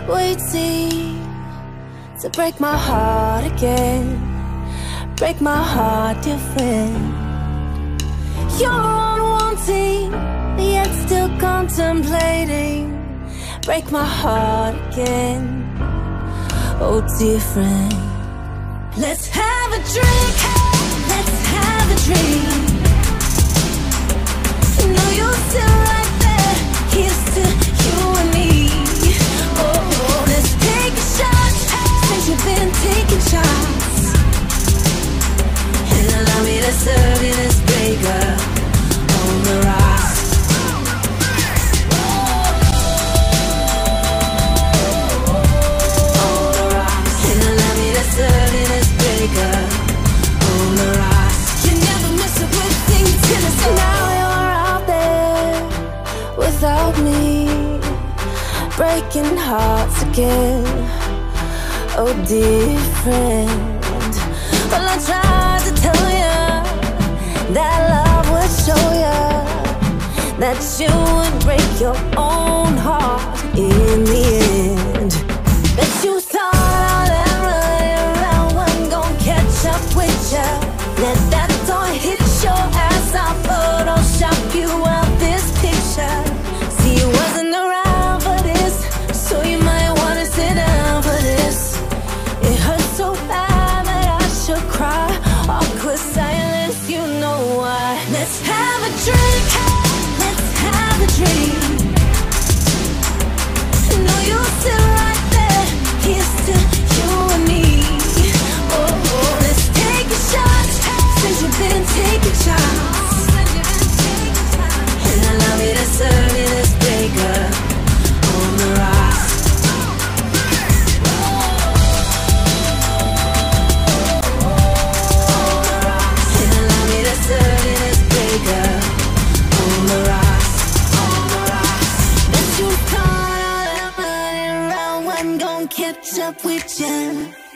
waiting to break my heart again. Break my heart, dear friend. You're unwanting, yet still contemplating. Break my heart again. Oh, dear friend. Let's have a drink. Let's have a drink. You know you're still right there. Here's to you and me. Oh, let's take a shot. Since you've been taking shots, and allow me to serve you this breaker on the rocks. On the rocks. And allow me to serve you this breaker on the rocks. You never miss a good thing till it's over. Now you're out there without me, breaking hearts again. Oh, dear friend. Well, I tried to tell you that love would show you that you would break your own heart in the end. But you thought all that running around wasn't gonna catch up with you. Let that door hit your ass, I'll Photoshop you out this picture. See, you wasn't around for this, so you might wanna sit down for this. It hurts so bad that I should cry. Awkward silence, you know why. Let's have a drink. Let's have a drink. You know you're still right there. Here's to you and me. Oh, let's take a shot. Since you've been taking shots, and allow me to serve you this breaker on the rocks. Catch up with you.